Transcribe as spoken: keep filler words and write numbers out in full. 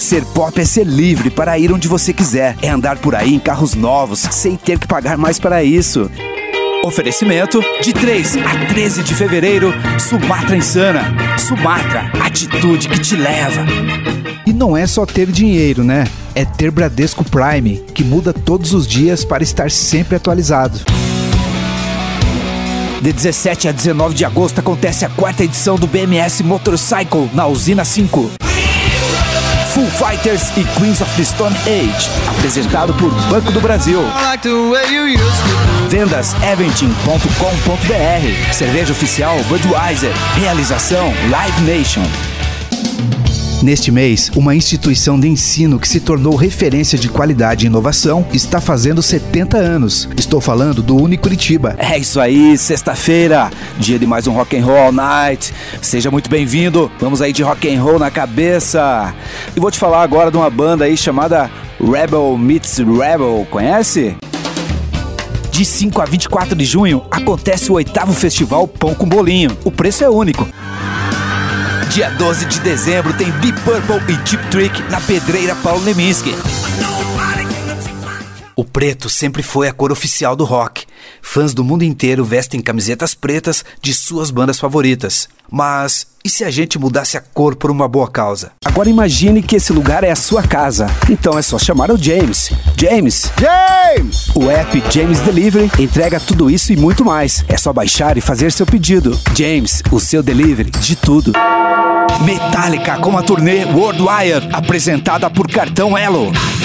Ser pop é ser livre para ir onde você quiser. É andar por aí em carros novos, sem ter que pagar mais para isso. Oferecimento de três a treze de fevereiro, Sumatra Insana. Sumatra, atitude que te leva. E não é só ter dinheiro, né? É ter Bradesco Prime, que muda todos os dias para estar sempre atualizado. De dezessete a dezenove de agosto acontece a quarta edição do B M S Motorcycle na Usina cinco. Foo Fighters e Queens of the Stone Age, apresentado por Banco do Brasil. Vendas eventim ponto com ponto br. Cerveja oficial Budweiser. Realização Live Nation. Neste mês, uma instituição de ensino que se tornou referência de qualidade e inovação está fazendo setenta anos. Estou falando do Unicuritiba. É isso aí, sexta-feira, dia de mais um Rock and Roll All Night. Seja muito bem-vindo. Vamos aí de rock and roll na cabeça. E vou te falar agora de uma banda aí chamada Rebel Meets Rebel. Conhece? De cinco a vinte e quatro de junho acontece o oitavo festival Pão com Bolinho. O preço é único. Dia doze de dezembro tem Deep Purple e Cheap Trick na Pedreira Paulo Leminski. O preto sempre foi a cor oficial do rock. Fãs do mundo inteiro vestem camisetas pretas de suas bandas favoritas. Mas e se a gente mudasse a cor por uma boa causa? Agora imagine que esse lugar é a sua casa. Então é só chamar o James. James! James! O app James Delivery entrega tudo isso e muito mais. É só baixar e fazer seu pedido. James, o seu delivery de tudo. Metallica com a turnê Worldwide, apresentada por Cartão Elo.